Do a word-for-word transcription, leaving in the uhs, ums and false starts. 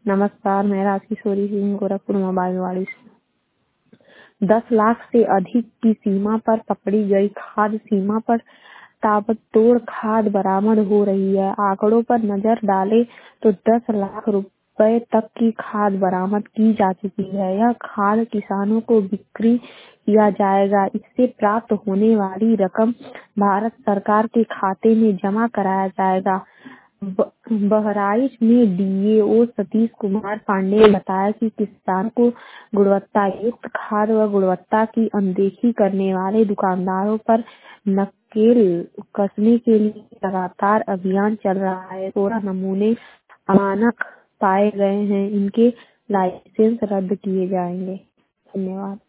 नमस्कार, मैं राजकिशोरी सिंह गोरखपुर मोबाइलवाड़ी से। दस लाख से अधिक की सीमा पर पकड़ी गई खाद। सीमा पर ताबड़तोड़ खाद बरामद हो रही है। आंकड़ों पर नजर डालें तो दस लाख रुपए तक की खाद बरामद की जा चुकी है। यह खाद किसानों को बिक्री किया जाएगा। इससे प्राप्त होने वाली रकम भारत सरकार के खाते में जमा कराया जाएगा। बहराइच में डीएओ सतीश कुमार पांडे ने बताया कि किसान को गुणवत्ता युक्त खाद व गुणवत्ता की अनदेखी करने वाले दुकानदारों पर नकेल कसने के लिए लगातार अभियान चल रहा है। सोलह नमूने अमानक पाए गए हैं, इनके लाइसेंस रद्द किए जाएंगे। धन्यवाद।